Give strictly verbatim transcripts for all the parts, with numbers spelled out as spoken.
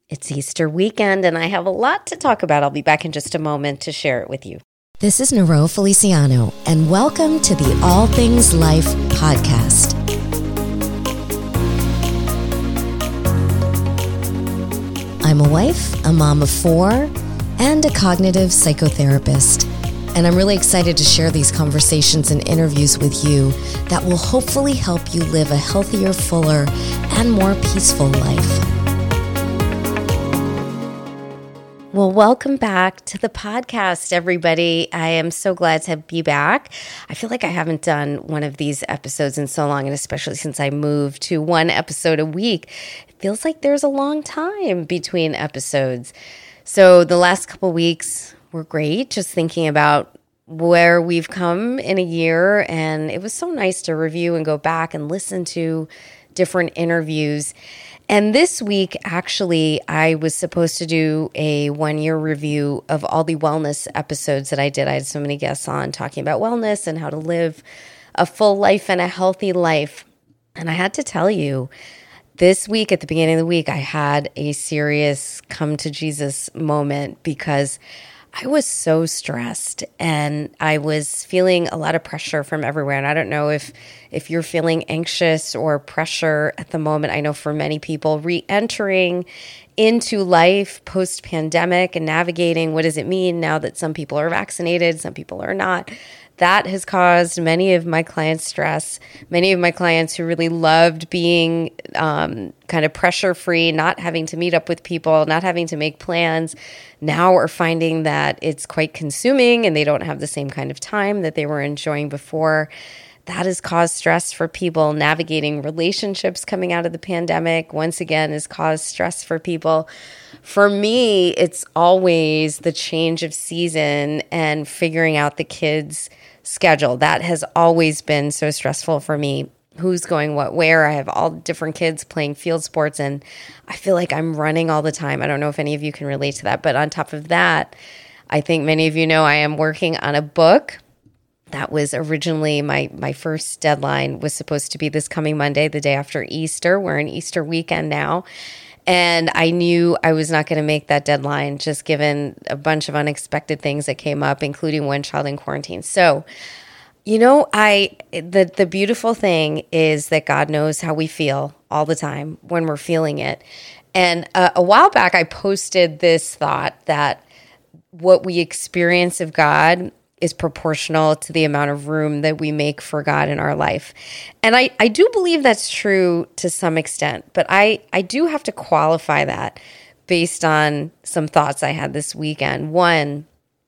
It's Easter weekend, and I have a lot to talk about. I'll be back in just a moment to share it with you. This is Nero Feliciano, and welcome to the All Things Life podcast. I'm a wife, a mom of four, and a cognitive psychotherapist. And I'm really excited to share these conversations and interviews with you that will hopefully help you live a healthier, fuller, and more peaceful life. Well, welcome back to the podcast, everybody. I am so glad to be back. I feel like I haven't done one of these episodes in so long, and especially since I moved to one episode a week, it feels like there's a long time between episodes. So the last couple weeks were great, just thinking about where we've come in a year, and it was so nice to review and go back and listen to different interviews. And this week, actually, I was supposed to do a one-year review of all the wellness episodes that I did. I had so many guests on talking about wellness and how to live a full life and a healthy life. And I had to tell you, this week, at the beginning of the week, I had a serious come to Jesus moment because I was so stressed and I was feeling a lot of pressure from everywhere. And I don't know if if you're feeling anxious or pressure at the moment. I know for many people, re-entering into life post-pandemic and navigating what does it mean now that some people are vaccinated, some people are not. That has caused many of my clients stress. Many of my clients who really loved being um, kind of pressure-free, not having to meet up with people, not having to make plans, now are finding that it's quite consuming and they don't have the same kind of time that they were enjoying before. That has caused stress for people. Navigating relationships coming out of the pandemic, once again, has caused stress for people. For me, it's always the change of season and figuring out the kids' schedule. That has always been so stressful for me. Who's going what, where? I have all different kids playing field sports, and I feel like I'm running all the time. I don't know if any of you can relate to that. But on top of that, I think many of you know I am working on a book. That was originally my my first deadline was supposed to be this coming Monday, the day after Easter. We're in Easter weekend now. And I knew I was not going to make that deadline, just given a bunch of unexpected things that came up, including one child in quarantine. So, you know, I the the beautiful thing is that God knows how we feel all the time when we're feeling it. And uh, a while back, I posted this thought that what we experience of God is proportional to the amount of room that we make for God in our life. And I, I do believe that's true to some extent, but I, I do have to qualify that based on some thoughts I had this weekend. One,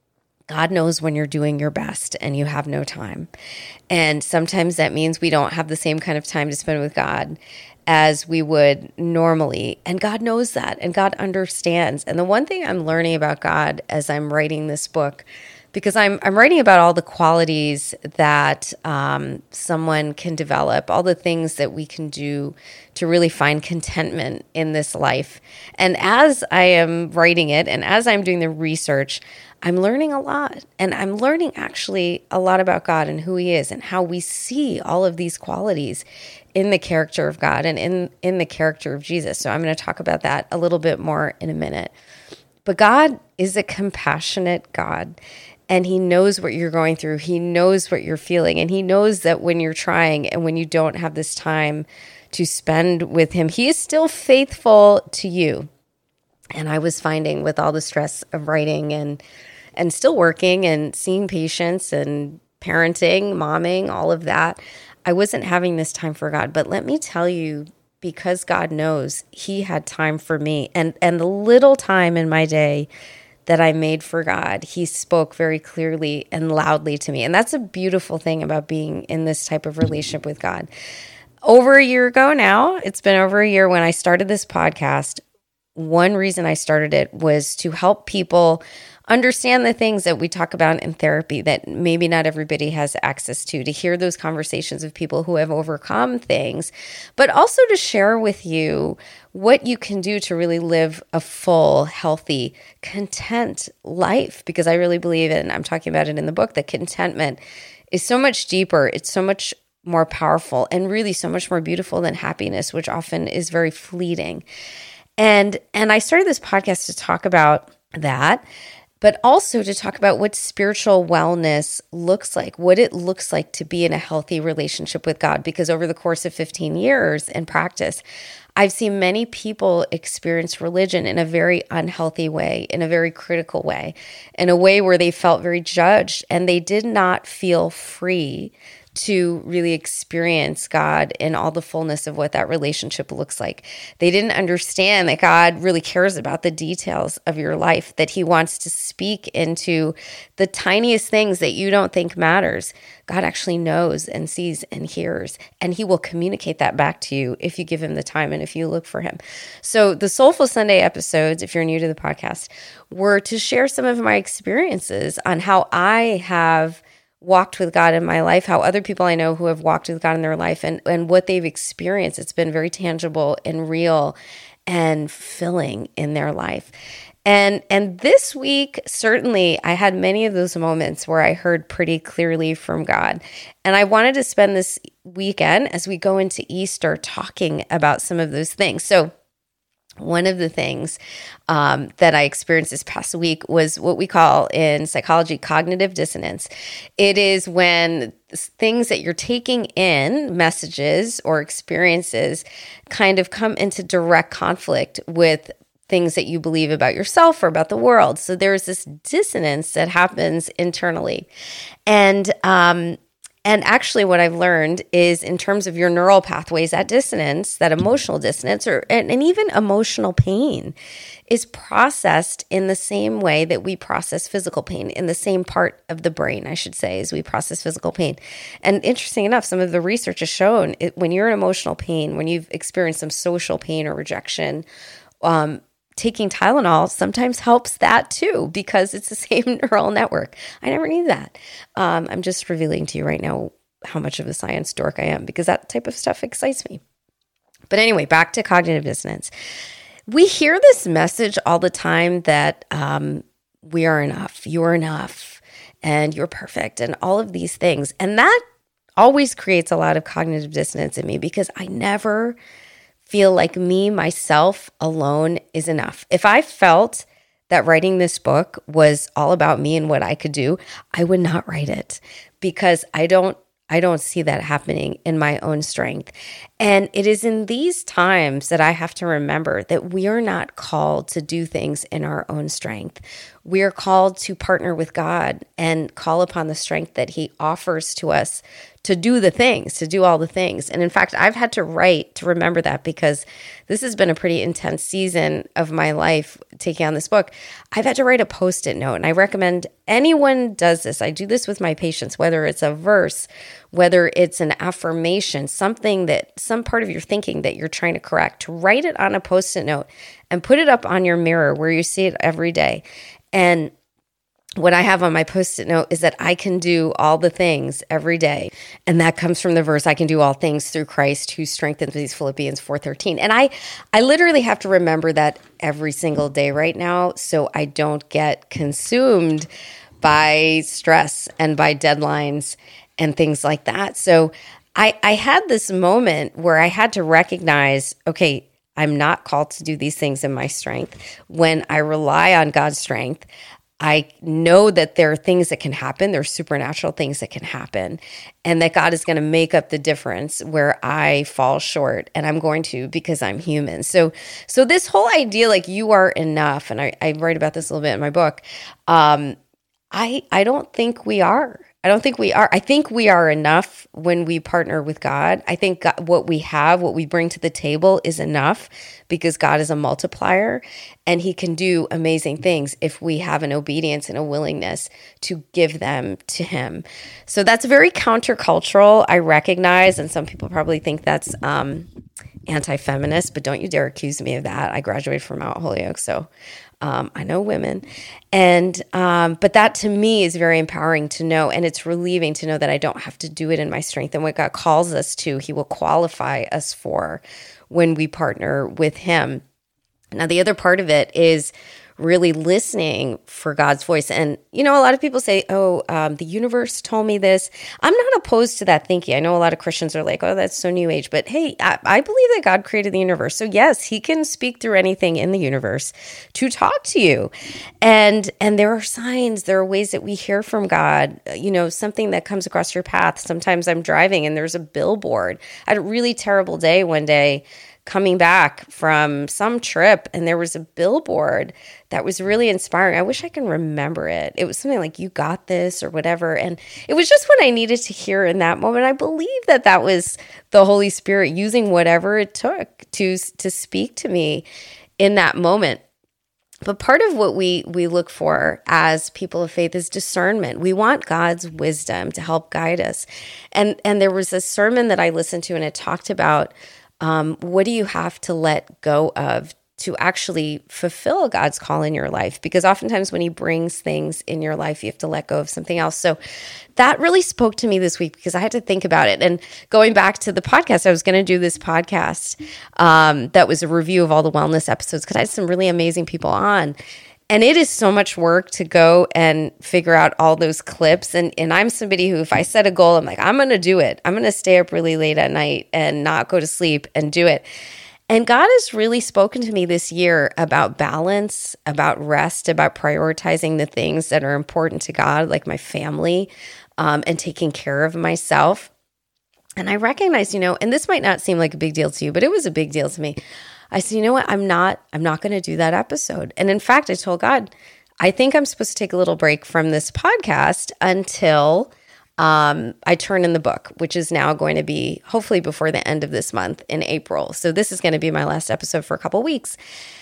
God knows when you're doing your best and you have no time. And sometimes that means we don't have the same kind of time to spend with God as we would normally. And God knows that, and God understands. And the one thing I'm learning about God as I'm writing this book, because I'm I'm writing about all the qualities that um, someone can develop, all the things that we can do to really find contentment in this life. And as I am writing it and as I'm doing the research, I'm learning a lot. And I'm learning actually a lot about God and who He is and how we see all of these qualities in the character of God and in, in the character of Jesus. So I'm going to talk about that a little bit more in a minute. But God is a compassionate God. And He knows what you're going through. He knows what you're feeling. And He knows that when you're trying and when you don't have this time to spend with Him, He is still faithful to you. And I was finding with all the stress of writing and and still working and seeing patients and parenting, momming, all of that, I wasn't having this time for God. But let me tell you, because God knows, He had time for me. And and the little time in my day that I made for God, He spoke very clearly and loudly to me. And that's a beautiful thing about being in this type of relationship with God. Over a year ago now, it's been over a year when I started this podcast. One reason I started it was to help people understand the things that we talk about in therapy that maybe not everybody has access to, to hear those conversations of people who have overcome things, but also to share with you what you can do to really live a full, healthy, content life. Because I really believe, and I'm talking about it in the book, that contentment is so much deeper. It's so much more powerful and really so much more beautiful than happiness, which often is very fleeting. And and I started this podcast to talk about that, but also to talk about what spiritual wellness looks like, what it looks like to be in a healthy relationship with God. Because over the course of fifteen years in practice, I've seen many people experience religion in a very unhealthy way, in a very critical way, in a way where they felt very judged and they did not feel free to really experience God in all the fullness of what that relationship looks like. They didn't understand that God really cares about the details of your life, that he wants to speak into the tiniest things that you don't think matters. God actually knows and sees and hears, and he will communicate that back to you if you give him the time and if you look for him. So the Soulful Sunday episodes, if you're new to the podcast, were to share some of my experiences on how I have walked with God in my life, how other people I know who have walked with God in their life and, and what they've experienced. It's been very tangible and real and filling in their life. And and this week, certainly, I had many of those moments where I heard pretty clearly from God. And I wanted to spend this weekend as we go into Easter talking about some of those things. So one of the things um, that I experienced this past week was what we call in psychology cognitive dissonance. It is when things that you're taking in, messages or experiences, kind of come into direct conflict with things that you believe about yourself or about the world. So there's this dissonance that happens internally. And um And actually what I've learned is in terms of your neural pathways, that dissonance, that emotional dissonance, or and, and even emotional pain is processed in the same way that we process physical pain, in the same part of the brain, I should say, as we process physical pain. And interesting enough, some of the research has shown it, when you're in emotional pain, when you've experienced some social pain or rejection, um, taking Tylenol sometimes helps that too, because it's the same neural network. I never knew that. Um, I'm just revealing to you right now how much of a science dork I am, because that type of stuff excites me. But anyway, back to cognitive dissonance. We hear this message all the time that um, we are enough, you're enough, and you're perfect, and all of these things. And that always creates a lot of cognitive dissonance in me, because I never feel like me, myself alone is enough. If I felt that writing this book was all about me and what I could do, I would not write it, because I don't I don't see that happening in my own strength. And it is in these times that I have to remember that we are not called to do things in our own strength. We are called to partner with God and call upon the strength that he offers to us to do the things, to do all the things. And in fact, I've had to write to remember that, because this has been a pretty intense season of my life taking on this book. I've had to write a Post-it note, and I recommend anyone does this. I do this with my patients, whether it's a verse, whether it's an affirmation, something that, some part of your thinking that you're trying to correct, to write it on a Post-it note and put it up on your mirror where you see it every day. And what I have on my Post-it note is that I can do all the things every day. And that comes from the verse, I can do all things through Christ who strengthens me, Philippians four thirteen. And I, I literally have to remember that every single day right now, so I don't get consumed by stress and by deadlines and things like that. So I, I had this moment where I had to recognize, okay, I'm not called to do these things in my strength. When I rely on God's strength, I know that there are things that can happen. There are supernatural things that can happen, and that God is going to make up the difference where I fall short, and I'm going to, because I'm human. So, so this whole idea, like you are enough, and I, I write about this a little bit in my book. Um, I, I don't think we are. I don't think we are. I think we are enough when we partner with God. I think God, what we have, what we bring to the table is enough, because God is a multiplier, and he can do amazing things if we have an obedience and a willingness to give them to him. So that's very countercultural, I recognize, and some people probably think that's um, anti-feminist, but don't you dare accuse me of that. I graduated from Mount Holyoke, so Um, I know women, and um, but that to me is very empowering to know, and it's relieving to know that I don't have to do it in my strength. And what God calls us to, he will qualify us for when we partner with him. Now, the other part of it is really listening for God's voice. And, you know, a lot of people say, oh, um, the universe told me this. I'm not opposed to that thinking. I know a lot of Christians are like, oh, that's so new age. But hey, I, I believe that God created the universe. So yes, he can speak through anything in the universe to talk to you. And, and there are signs, there are ways that we hear from God, you know, something that comes across your path. Sometimes I'm driving and there's a billboard. I had a really terrible day one day coming back from some trip, and there was a billboard that was really inspiring. I wish I can remember it. It was something like, you got this or whatever. And it was just what I needed to hear in that moment. I believe that that was the Holy Spirit using whatever it took to, to speak to me in that moment. But part of what we we look for as people of faith is discernment. We want God's wisdom to help guide us. And, and there was a sermon that I listened to, and it talked about Um, what do you have to let go of to actually fulfill God's call in your life? Because oftentimes when he brings things in your life, you have to let go of something else. So that really spoke to me this week because I had to think about it. And going back to the podcast, I was going to do this podcast um, that was a review of all the wellness episodes because I had some really amazing people on. And it is so much work to go and figure out all those clips. And, and I'm somebody who, if I set a goal, I'm like, I'm going to do it. I'm going to stay up really late at night and not go to sleep and do it. And God has really spoken to me this year about balance, about rest, about prioritizing the things that are important to God, like my family, um, and taking care of myself. And I recognize, you know, and this might not seem like a big deal to you, but it was a big deal to me. I said, you know what, I'm not, I'm not going to do that episode. And in fact, I told God, I think I'm supposed to take a little break from this podcast until um, I turn in the book, which is now going to be hopefully before the end of this month in April. So this is going to be my last episode for a couple weeks.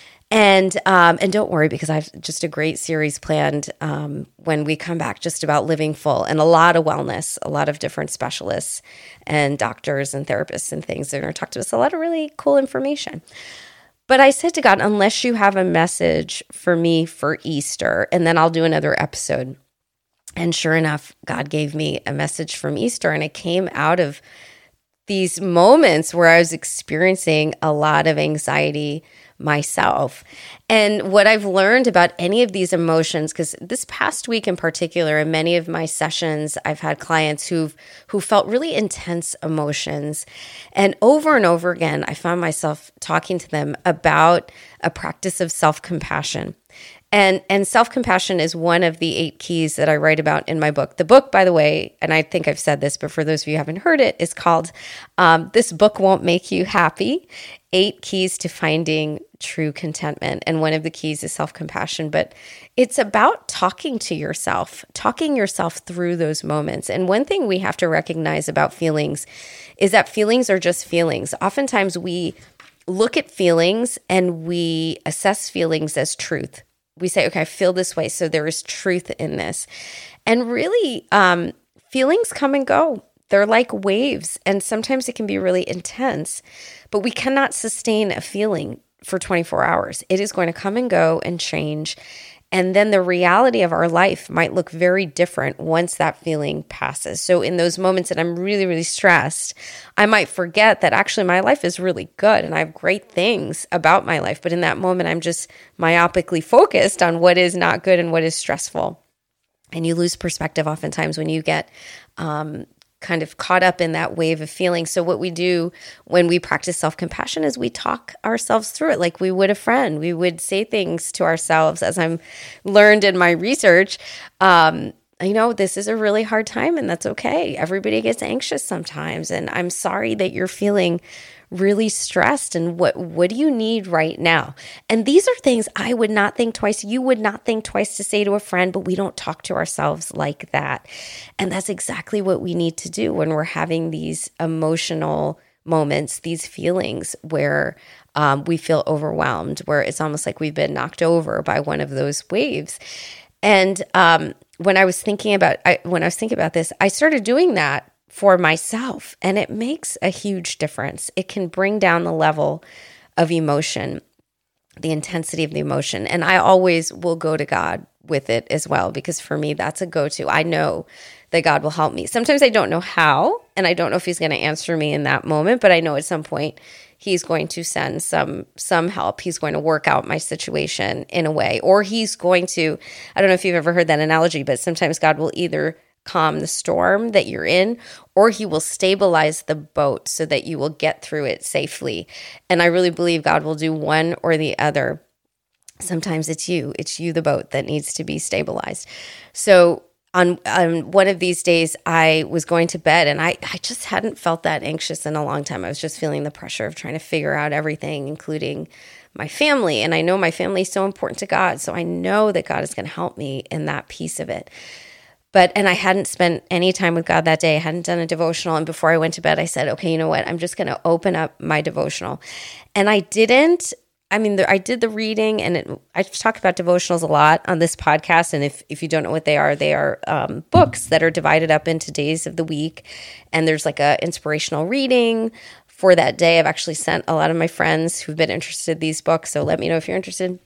And um, and don't worry, because I've just a great series planned um, when we come back, just about living full and a lot of wellness, a lot of different specialists and doctors and therapists and things. They're going to talk to us a lot of really cool information. But I said to God, unless you have a message for me for Easter, and then I'll do another episode. And sure enough, God gave me a message from Easter, and it came out of these moments where I was experiencing a lot of anxiety myself. And what I've learned about any of these emotions, because this past week in particular, in many of my sessions, I've had clients who've who felt really intense emotions. And over and over again, I found myself talking to them about a practice of self-compassion. And and self-compassion is one of the eight keys that I write about in my book. The book, by the way, and I think I've said this, but for those of you who haven't heard it, is called um, This Book Won't Make You Happy, Eight Keys to Finding True Contentment. And one of the keys is self-compassion, but it's about talking to yourself, talking yourself through those moments. And one thing we have to recognize about feelings is that feelings are just feelings. Oftentimes we look at feelings and we assess feelings as truth. We say, okay, I feel this way, so there is truth in this. And really, um, feelings come and go. They're like waves, and sometimes it can be really intense, but we cannot sustain a feeling for twenty-four hours. It is going to come and go and change, and then the reality of our life might look very different once that feeling passes. So in those moments that I'm really, really stressed, I might forget that actually my life is really good and I have great things about my life. But in that moment, I'm just myopically focused on what is not good and what is stressful. And you lose perspective oftentimes when you get um, kind of caught up in that wave of feelings. So what we do when we practice self-compassion is we talk ourselves through it like we would a friend. We would say things to ourselves, as I'm learned in my research. Um, you know, this is a really hard time, and that's okay. Everybody gets anxious sometimes, and I'm sorry that you're feeling really stressed, and what what do you need right now? And these are things I would not think twice. You would not think twice to say to a friend, but we don't talk to ourselves like that. And that's exactly what we need to do when we're having these emotional moments, these feelings where um, we feel overwhelmed, where it's almost like we've been knocked over by one of those waves. And um, when I was thinking about I, when I was thinking about this, I started doing that for myself, and it makes a huge difference. It can bring down the level of emotion, the intensity of the emotion. And I always will go to God with it as well, because for me, that's a go-to. I know that God will help me. Sometimes I don't know how, and I don't know if he's going to answer me in that moment, but I know at some point he's going to send some some help. He's going to work out my situation in a way, or he's going to, I don't know if you've ever heard that analogy, but sometimes God will either calm the storm that you're in, or he will stabilize the boat so that you will get through it safely. And I really believe God will do one or the other. Sometimes it's you, it's you, the boat, that needs to be stabilized. So On, on one of these days, I was going to bed and I, I just hadn't felt that anxious in a long time. I was just feeling the pressure of trying to figure out everything, including my family. And I know my family is so important to God. So I know that God is going to help me in that piece of it. But, and I hadn't spent any time with God that day. I hadn't done a devotional. And before I went to bed, I said, okay, you know what? I'm just going to open up my devotional. And I didn't. I mean, the, I did the reading, and it, I talk about devotionals a lot on this podcast. And if, if you don't know what they are, they are um, books that are divided up into days of the week. And there's like a inspirational reading for that day. I've actually sent a lot of my friends who've been interested in these books. So let me know if you're interested.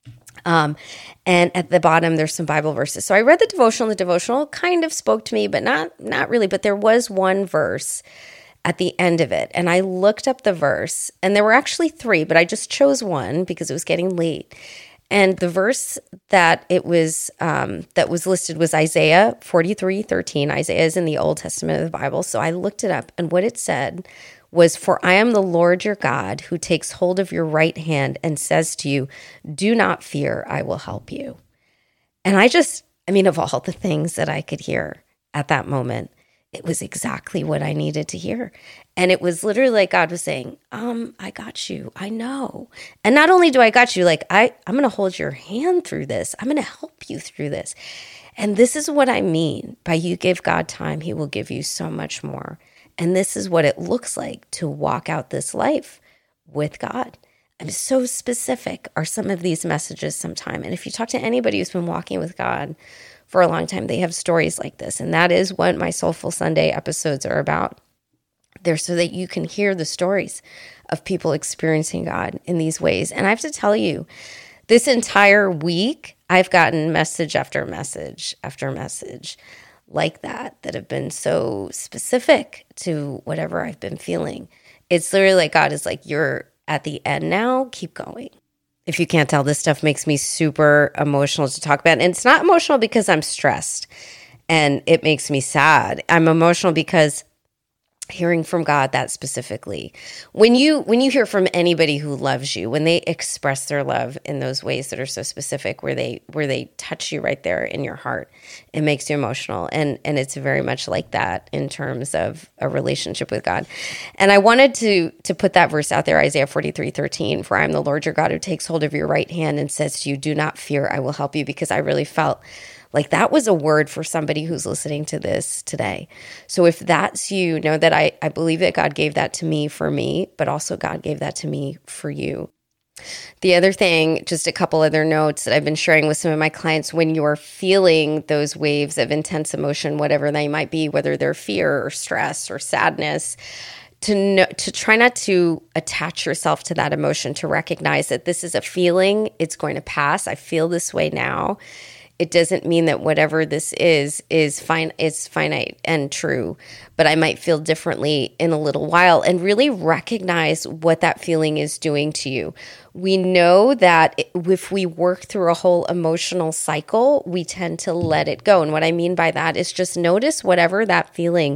Um, and at the bottom, there's some Bible verses. So I read the devotional. The devotional kind of spoke to me, but not not really. But there was one verse at the end of it. And I looked up the verse, and there were actually three, but I just chose one because it was getting late. And the verse that it was um, that was listed was Isaiah forty-three thirteen. Isaiah is in the Old Testament of the Bible. So I looked it up, and what it said was, "For I am the Lord your God, who takes hold of your right hand and says to you, 'Do not fear, I will help you.'" And I just, I mean, of all the things that I could hear at that moment, it was exactly what I needed to hear. And it was literally like God was saying, um, I got you. I know. And not only do I got you, like I, I'm going to hold your hand through this. I'm going to help you through this. And this is what I mean by you give God time, he will give you so much more. And this is what it looks like to walk out this life with God. I'm so specific are some of these messages sometime. And if you talk to anybody who's been walking with God for a long time, they have stories like this. And that is what my Soulful Sunday episodes are about. They're so that you can hear the stories of people experiencing God in these ways. And I have to tell you, this entire week, I've gotten message after message after message like that, that have been so specific to whatever I've been feeling. It's literally like God is like, you're at the end now, keep going. If you can't tell, this stuff makes me super emotional to talk about. And it's not emotional because I'm stressed and it makes me sad. I'm emotional because hearing from God that specifically. When you when you hear from anybody who loves you, when they express their love in those ways that are so specific, where they where they touch you right there in your heart, it makes you emotional. And and it's very much like that in terms of a relationship with God. And I wanted to to put that verse out there, Isaiah forty-three thirteen, "For I am the Lord your God who takes hold of your right hand and says to you, 'Do not fear, I will help you,'" because I really felt like that was a word for somebody who's listening to this today. So if that's you, know that I, I believe that God gave that to me for me, but also God gave that to me for you. The other thing, just a couple other notes that I've been sharing with some of my clients, when you're feeling those waves of intense emotion, whatever they might be, whether they're fear or stress or sadness, to know, to try not to attach yourself to that emotion, to recognize that this is a feeling, it's going to pass. I feel this way now. It doesn't mean that whatever this is is fine. It's finite and true, but I might feel differently in a little while, and really recognize what that feeling is doing to you. We know that if we work through a whole emotional cycle, we tend to let it go. And what I mean by that is just notice whatever that feeling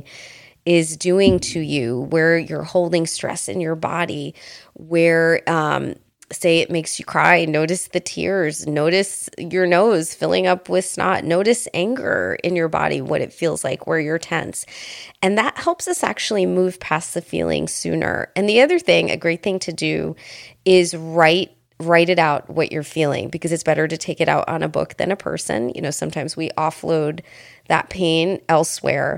is doing to you, where you're holding stress in your body, where, um, say it makes you cry, notice the tears, notice your nose filling up with snot, notice anger in your body, what it feels like, where you're tense. And that helps us actually move past the feeling sooner. And the other thing, a great thing to do is write write it out what you're feeling, because it's better to take it out on a book than a person. You know, sometimes we offload that pain elsewhere.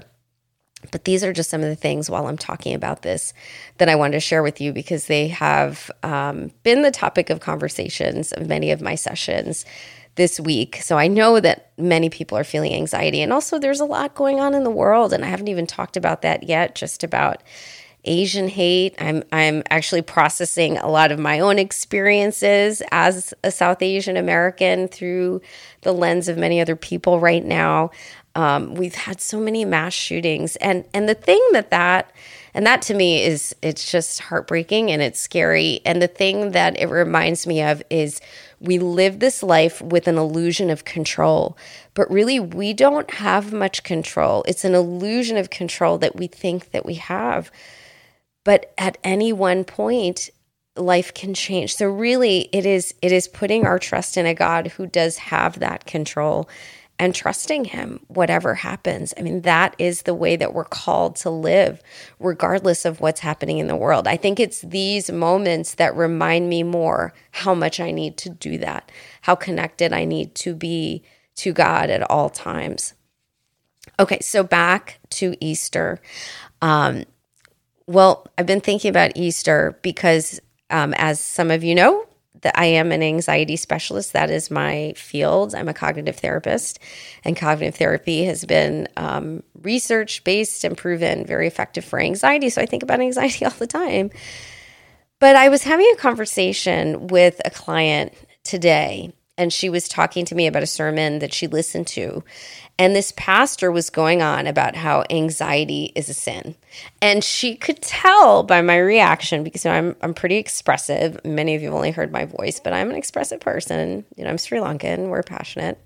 But these are just some of the things while I'm talking about this that I wanted to share with you, because they have um, been the topic of conversations of many of my sessions this week. So I know that many people are feeling anxiety. And also there's a lot going on in the world. And I haven't even talked about that yet, just about Asian hate. I'm I'm actually processing a lot of my own experiences as a South Asian American through the lens of many other people right now. Um, we've had so many mass shootings. And and the thing that that, And that to me is, it's just heartbreaking and it's scary. And the thing that it reminds me of is we live this life with an illusion of control, but really we don't have much control. It's an illusion of control that we think that we have. But at any one point, life can change. So really it is it is putting our trust in a God who does have that control and trusting him whatever happens. I mean, that is the way that we're called to live regardless of what's happening in the world. I think it's these moments that remind me more how much I need to do that, how connected I need to be to God at all times. Okay, so back to Easter. Um, well, I've been thinking about Easter because Um, as some of you know, that I am an anxiety specialist. That is my field. I'm a cognitive therapist, and cognitive therapy has been um, research-based and proven very effective for anxiety. So I think about anxiety all the time. But I was having a conversation with a client today, and she was talking to me about a sermon that she listened to. And this pastor was going on about how anxiety is a sin. And she could tell by my reaction, because you know, I'm I'm pretty expressive. Many of you have only heard my voice, but I'm an expressive person. You know, I'm Sri Lankan. We're passionate.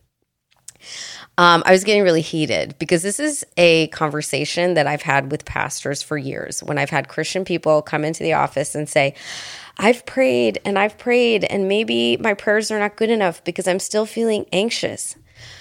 Um, I was getting really heated because this is a conversation that I've had with pastors for years. When I've had Christian people come into the office and say, I've prayed and I've prayed, and maybe my prayers are not good enough because I'm still feeling anxious.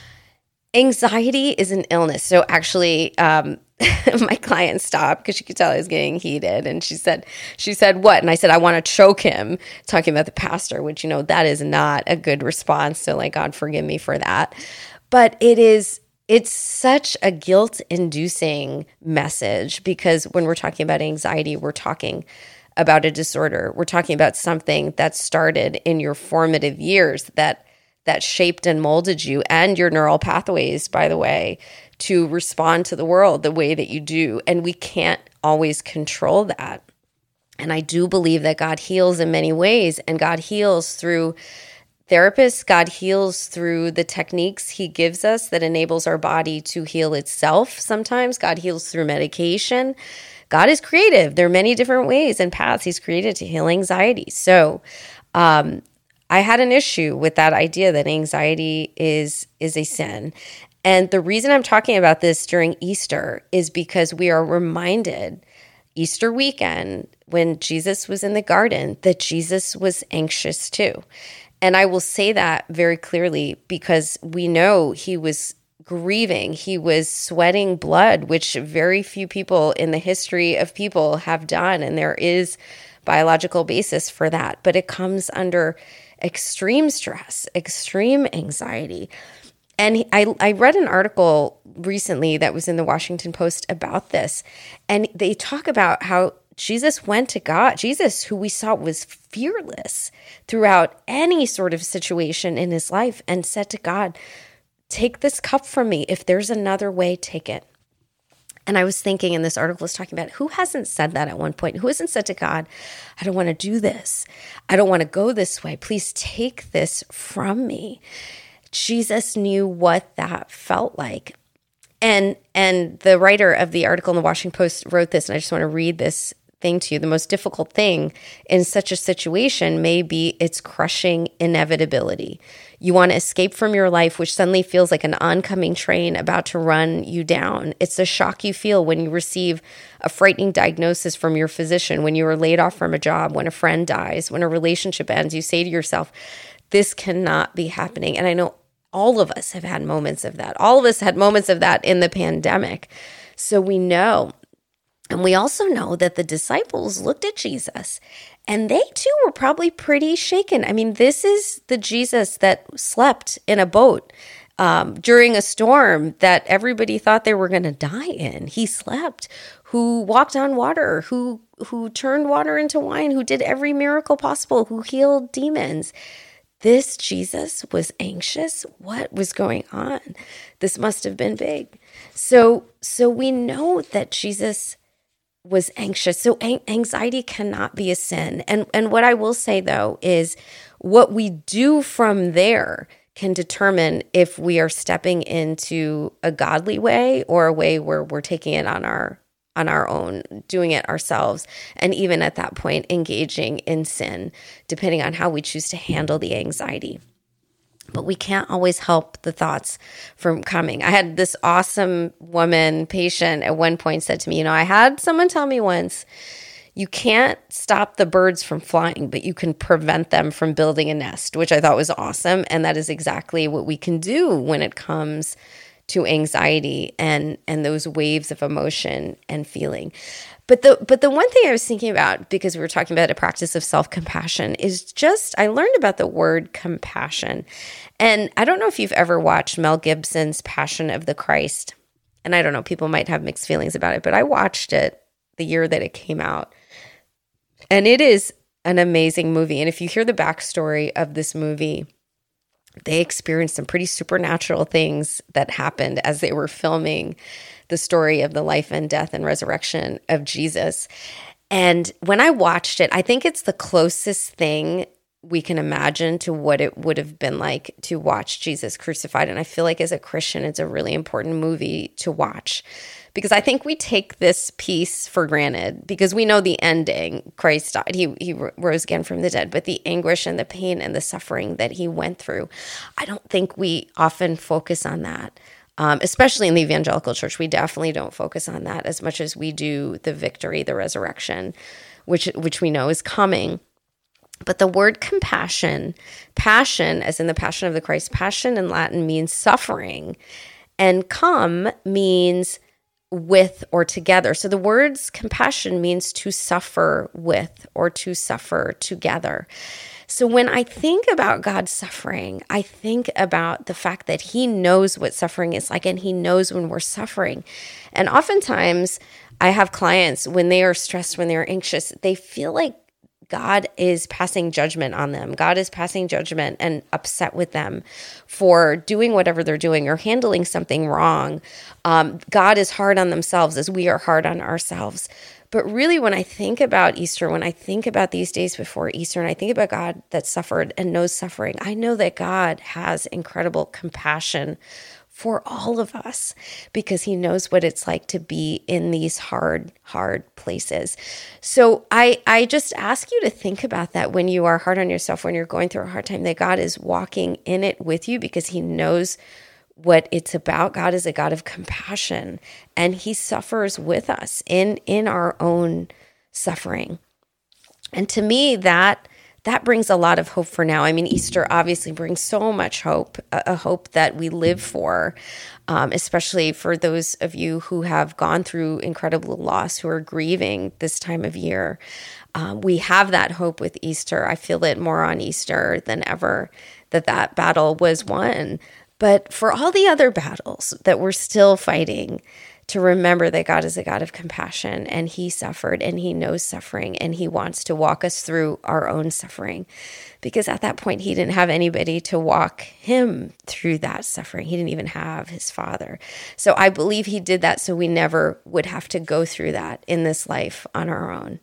Anxiety is an illness. So actually, um, my client stopped because she could tell I was getting heated. And she said, she said, what? And I said, I want to choke him, talking about the pastor, which, you know, that is not a good response. So like, God forgive me for that. But it is, it's such a guilt-inducing message, because when we're talking about anxiety, we're talking about a disorder. We're talking about something that started in your formative years, that that shaped and molded you and your neural pathways, by the way, to respond to the world the way that you do. And we can't always control that. And I do believe that God heals in many ways, and God heals through therapists. God heals through the techniques he gives us that enables our body to heal itself. Sometimes God heals through medication. God is creative. There are many different ways and paths he's created to heal anxiety. So, um, I had an issue with that idea that anxiety is is a sin. And the reason I'm talking about this during Easter is because we are reminded Easter weekend, when Jesus was in the garden, that Jesus was anxious too. And I will say that very clearly because we know he was grieving. He was sweating blood, which very few people in the history of people have done. And there is biological basis for that. But it comes under extreme stress, extreme anxiety. And he, I, I read an article recently that was in the Washington Post about this. And they talk about how Jesus went to God, Jesus, who we saw was fearless throughout any sort of situation in his life, and said to God, take this cup from me. If there's another way, take it. And I was thinking, and this article is talking about, who hasn't said that at one point? Who hasn't said to God, I don't want to do this. I don't want to go this way. Please take this from me. Jesus knew what that felt like. And and the writer of the article in the Washington Post wrote this, and I just want to read this thing to you. The most difficult thing in such a situation may be its crushing inevitability. You want to escape from your life, which suddenly feels like an oncoming train about to run you down. It's the shock you feel when you receive a frightening diagnosis from your physician, when you are laid off from a job, when a friend dies, when a relationship ends. You say to yourself, this cannot be happening. And I know all of us have had moments of that. All of us had moments of that in the pandemic. So we know. And we also know that the disciples looked at Jesus, and they too were probably pretty shaken. I mean, this is the Jesus that slept in a boat um, during a storm that everybody thought they were going to die in. He slept, who walked on water, who who turned water into wine, who did every miracle possible, who healed demons. This Jesus was anxious. What was going on? This must have been big. So, so we know that Jesus was anxious. So anxiety cannot be a sin. And and what I will say, though, is what we do from there can determine if we are stepping into a godly way or a way where we're taking it on our on our own, doing it ourselves, and even at that point, engaging in sin, depending on how we choose to handle the anxiety. But we can't always help the thoughts from coming. I had this awesome woman patient at one point said to me, you know, I had someone tell me once, you can't stop the birds from flying, but you can prevent them from building a nest, which I thought was awesome. And that is exactly what we can do when it comes to anxiety and, and those waves of emotion and feeling. But the but the one thing I was thinking about, because we were talking about a practice of self-compassion, is just, I learned about the word compassion. And I don't know if you've ever watched Mel Gibson's Passion of the Christ. And I don't know, people might have mixed feelings about it, but I watched it the year that it came out. And it is an amazing movie. And if you hear the backstory of this movie, they experienced some pretty supernatural things that happened as they were filming the story of the life and death and resurrection of Jesus. And when I watched it, I think it's the closest thing we can imagine to what it would have been like to watch Jesus crucified. And I feel like as a Christian, it's a really important movie to watch, because I think we take this piece for granted because we know the ending. Christ died. He, he rose again from the dead. But the anguish and the pain and the suffering that he went through, I don't think we often focus on that. Um, especially in the evangelical church, we definitely don't focus on that as much as we do the victory, the resurrection, which which we know is coming. But the word compassion, passion, as in the Passion of the Christ, passion in Latin means suffering, and com means with or together. So the words compassion means to suffer with or to suffer together. So when I think about God's suffering, I think about the fact that he knows what suffering is like, and he knows when we're suffering. And oftentimes I have clients, when they are stressed, when they're anxious, they feel like God is passing judgment on them. God is passing judgment and upset with them for doing whatever they're doing or handling something wrong. Um, God is hard on themselves as we are hard on ourselves. But really, when I think about Easter, when I think about these days before Easter, and I think about God that suffered and knows suffering, I know that God has incredible compassion for all of us because he knows what it's like to be in these hard, hard places. So I, I just ask you to think about that when you are hard on yourself, when you're going through a hard time, that God is walking in it with you because he knows what it's about. God is a God of compassion, and he suffers with us in, in our own suffering. And to me, that that brings a lot of hope for now. I mean, Easter obviously brings so much hope, a, a hope that we live for, um, especially for those of you who have gone through incredible loss, who are grieving this time of year. Um, we have that hope with Easter. I feel it more on Easter than ever, that that battle was won. But for all the other battles that we're still fighting, to remember that God is a God of compassion, and he suffered and he knows suffering, and he wants to walk us through our own suffering, because at that point he didn't have anybody to walk him through that suffering. He didn't even have his Father. So I believe he did that so we never would have to go through that in this life on our own.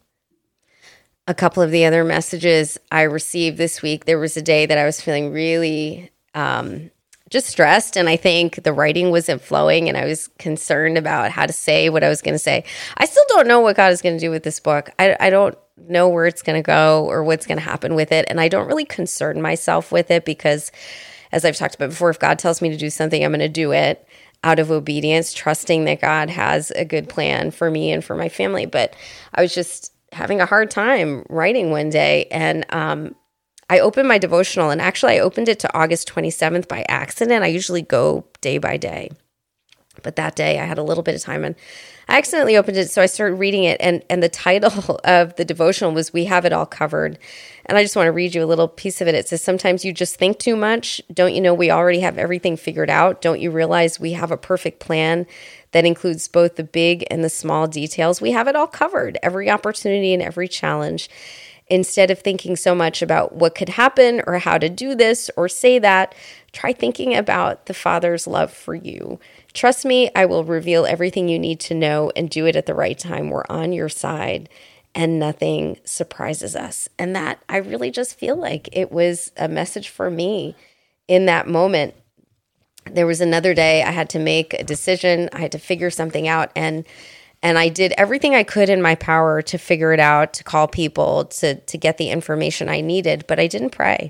A couple of the other messages I received this week, there was a day that I was feeling really um, just stressed, and I think the writing wasn't flowing, and I was concerned about how to say what I was going to say. I still don't know what God is going to do with this book. I, I don't know where it's going to go or what's going to happen with it, and I don't really concern myself with it because, as I've talked about before, if God tells me to do something, I'm going to do it out of obedience, trusting that God has a good plan for me and for my family. But I was just having a hard time writing one day, and um I opened my devotional, and actually I opened it to August twenty-seventh by accident. I usually go day by day, but that day I had a little bit of time, and I accidentally opened it, so I started reading it, and, and the title of the devotional was "We Have It All Covered." And I just want to read you a little piece of it. It says, "Sometimes you just think too much. Don't you know we already have everything figured out? Don't you realize we have a perfect plan that includes both the big and the small details? We have it all covered, every opportunity and every challenge. Instead of thinking so much about what could happen or how to do this or say that, try thinking about the Father's love for you. Trust me, I will reveal everything you need to know and do it at the right time. We're on your side, and nothing surprises us." And that, I really just feel like it was a message for me in that moment. There was another day I had to make a decision. I had to figure something out, and And I did everything I could in my power to figure it out, to call people, to to get the information I needed, but I didn't pray.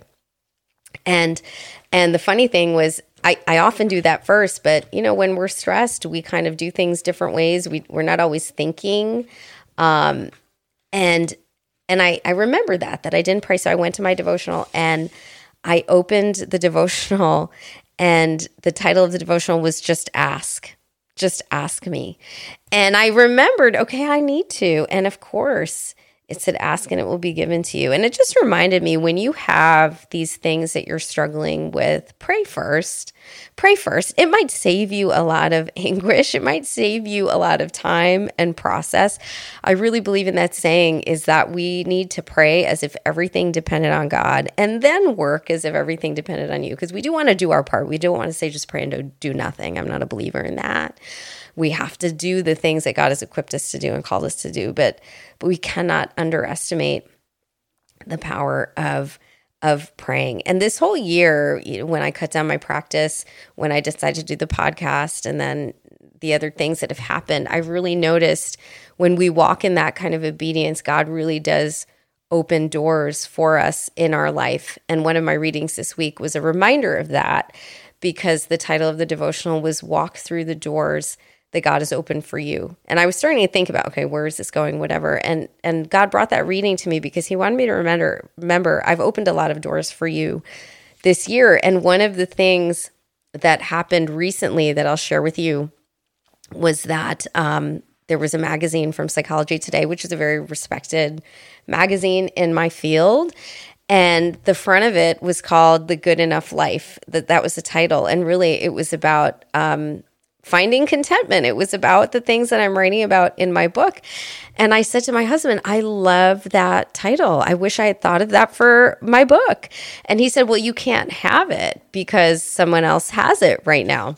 And and the funny thing was, I, I often do that first, but you know, when we're stressed, we kind of do things different ways. We we're not always thinking. Um, and and I, I remember that, that I didn't pray. So I went to my devotional and I opened the devotional, and the title of the devotional was Just Ask. Just ask me. And I remembered, okay, I need to. And of course, it said, ask and it will be given to you. And it just reminded me, when you have these things that you're struggling with, pray first. Pray first. It might save you a lot of anguish. It might save you a lot of time and process. I really believe in that saying, is that we need to pray as if everything depended on God, and then work as if everything depended on you. Because we do want to do our part. We don't want to say just pray and don't do nothing. I'm not a believer in that. We have to do the things that God has equipped us to do and called us to do, but but we cannot underestimate the power of of praying. And this whole year, you know, when I cut down my practice, when I decided to do the podcast, and then the other things that have happened, I really noticed when we walk in that kind of obedience, God really does open doors for us in our life. And one of my readings this week was a reminder of that, because the title of the devotional was Walk Through the Doors that God has opened for you. And I was starting to think about, okay, where is this going, whatever. And and God brought that reading to me because he wanted me to remember, remember, I've opened a lot of doors for you this year. And one of the things that happened recently that I'll share with you was that um, there was a magazine from Psychology Today, which is a very respected magazine in my field. And the front of it was called The Good Enough Life. That that was the title. And really it was about um, finding contentment. It was about the things that I'm writing about in my book. And I said to my husband, I love that title. I wish I had thought of that for my book. And he said, well, you can't have it because someone else has it right now.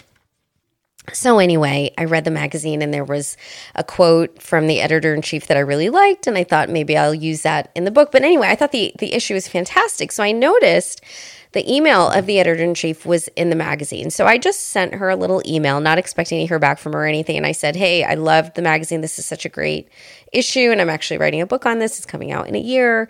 So anyway, I read the magazine and there was a quote from the editor-in-chief that I really liked, and I thought maybe I'll use that in the book. But anyway, I thought the, the issue was fantastic. So I noticed the email of the editor-in-chief was in the magazine. So I just sent her a little email, not expecting to hear back from her or anything. And I said, hey, I loved the magazine. This is such a great issue, and I'm actually writing a book on this. It's coming out in a year.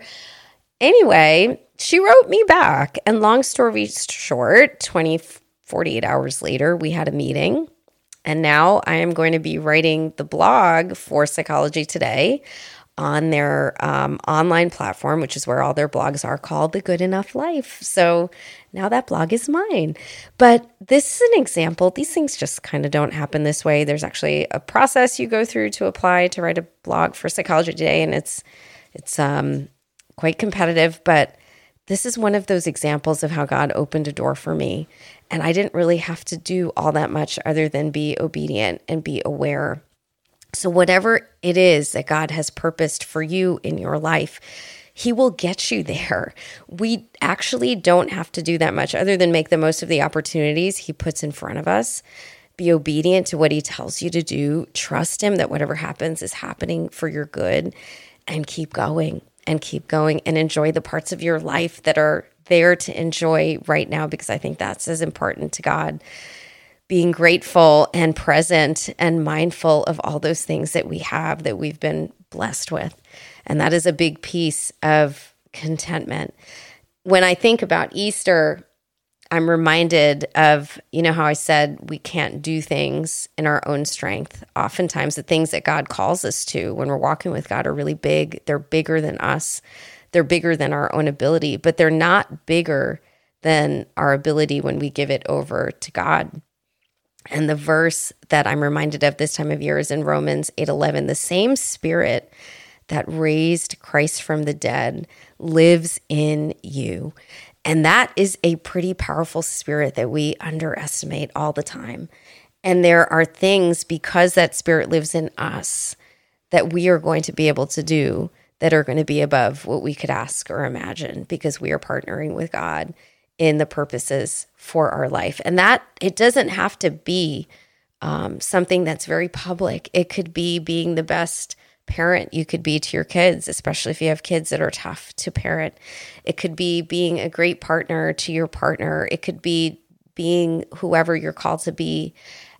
Anyway, she wrote me back. And long story short, twenty, forty-eight hours later, we had a meeting. And now I am going to be writing the blog for Psychology Today on their um, online platform, which is where all their blogs are, called The Good Enough Life. So now that blog is mine. But this is an example. These things just kind of don't happen this way. There's actually a process you go through to apply to write a blog for Psychology Today, and it's it's um, quite competitive. But this is one of those examples of how God opened a door for me. And I didn't really have to do all that much other than be obedient and be aware. So whatever it is that God has purposed for you in your life, he will get you there. We actually don't have to do that much other than make the most of the opportunities he puts in front of us. Be obedient to what he tells you to do. Trust him that whatever happens is happening for your good, and keep going and keep going and enjoy the parts of your life that are there to enjoy right now, because I think that's as important to God. Being grateful and present and mindful of all those things that we have, that we've been blessed with. And that is a big piece of contentment. When I think about Easter, I'm reminded of, you know, how I said we can't do things in our own strength. Oftentimes the things that God calls us to when we're walking with God are really big. They're bigger than us. They're bigger than our own ability, but they're not bigger than our ability when we give it over to God. And the verse that I'm reminded of this time of year is in Romans eight eleven. The same Spirit that raised Christ from the dead lives in you. And that is a pretty powerful spirit that we underestimate all the time. And there are things, because that Spirit lives in us, that we are going to be able to do that are going to be above what we could ask or imagine, because we are partnering with God in the purposes for our life. And that, it doesn't have to be um, something that's very public. It could be being the best parent you could be to your kids, especially if you have kids that are tough to parent. It could be being a great partner to your partner. It could be being whoever you're called to be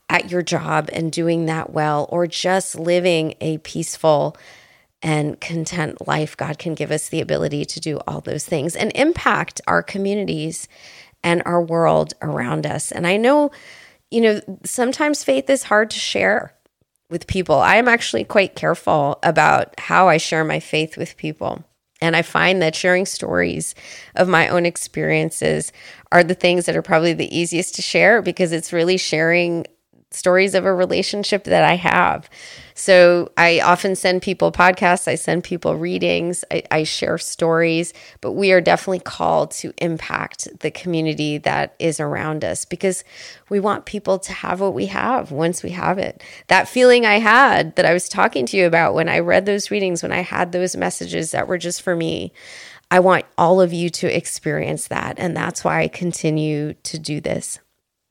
at your job and doing that well, or just living a peaceful and content life. God can give us the ability to do all those things and impact our communities and our world around us. And I know, you know, sometimes faith is hard to share with people. I am actually quite careful about how I share my faith with people. And I find that sharing stories of my own experiences are the things that are probably the easiest to share, because it's really sharing stories of a relationship that I have. So I often send people podcasts, I send people readings, I, I share stories, but we are definitely called to impact the community that is around us, because we want people to have what we have once we have it. That feeling I had that I was talking to you about when I read those readings, when I had those messages that were just for me, I want all of you to experience that. And that's why I continue to do this.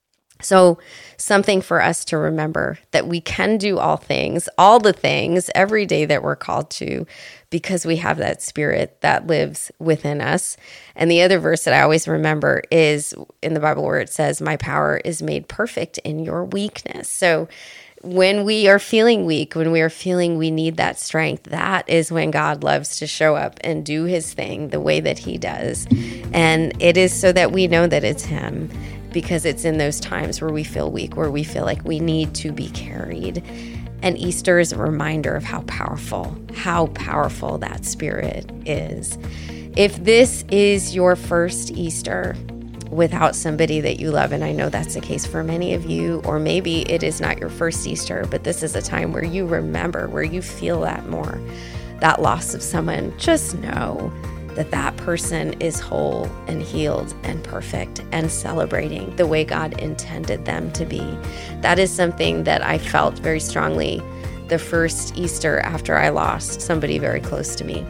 So something for us to remember, that we can do all things, all the things every day that we're called to, because we have that Spirit that lives within us. And the other verse that I always remember is in the Bible where it says, my power is made perfect in your weakness. So when we are feeling weak, when we are feeling we need that strength, that is when God loves to show up and do his thing the way that he does. And it is so that we know that it's him, because it's in those times where we feel weak, where we feel like we need to be carried. And Easter is a reminder of how powerful, how powerful that Spirit is. If this is your first Easter without somebody that you love, and I know that's the case for many of you, or maybe it is not your first Easter, but this is a time where you remember, where you feel that more, that loss of someone, just know that that person is whole and healed and perfect and celebrating the way God intended them to be. That is something that I felt very strongly the first Easter after I lost somebody very close to me.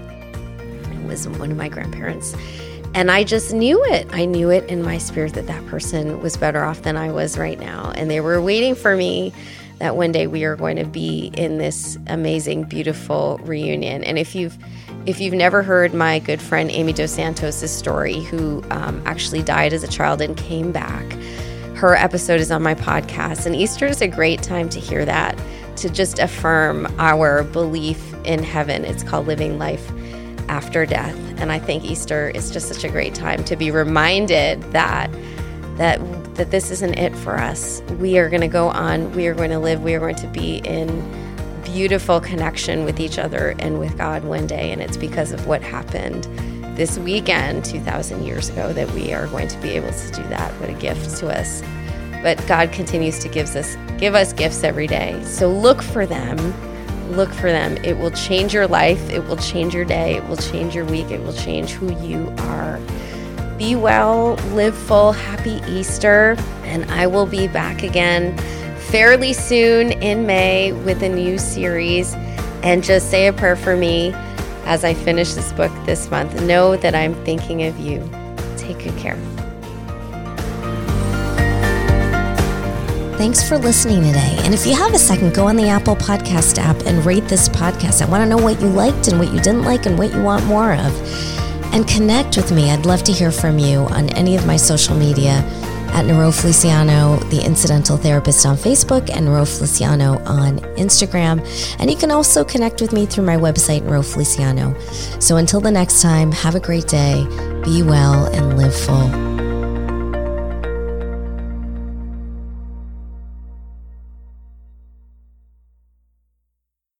It was one of my grandparents. And I just knew it. I knew it in my spirit that that person was better off than I was right now. And they were waiting for me, that one day we are going to be in this amazing, beautiful reunion. And if you've If you've never heard my good friend Amy Dos Santos' story, who um, actually died as a child and came back, her episode is on my podcast. And Easter is a great time to hear that, to just affirm our belief in heaven. It's called Living Life After Death. And I think Easter is just such a great time to be reminded that that that this isn't it for us. We are going to go on. We are going to live. We are going to be in beautiful connection with each other and with God one day. And it's because of what happened this weekend two thousand years ago that we are going to be able to do that. What a gift to us. But God continues to gives us give us gifts every day. So look for them. Look for them. It will change your life. It will change your day. It will change your week. It will change who you are. Be well, live full, happy Easter. And I will be back again fairly soon in May with a new series. And just say a prayer for me as I finish this book this month. Know that I'm thinking of you. Take good care. Thanks for listening today. And if you have a second, go on the Apple Podcast app and rate this podcast. I want to know what you liked and what you didn't like and what you want more of. And connect with me. I'd love to hear from you on any of my social media, at Nero Feliciano, the Incidental Therapist on Facebook, and Nero Feliciano on Instagram. And you can also connect with me through my website, Nero Feliciano. So until the next time, have a great day, be well, and live full.